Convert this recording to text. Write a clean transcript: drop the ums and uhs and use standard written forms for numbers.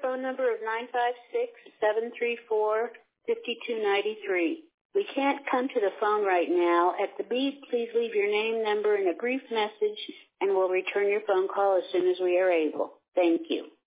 phone number of 956-734-5293. We can't come to the phone right now. At the beep, please leave your name, number, and a brief message, and we'll return your phone call as soon as we are able. Thank you.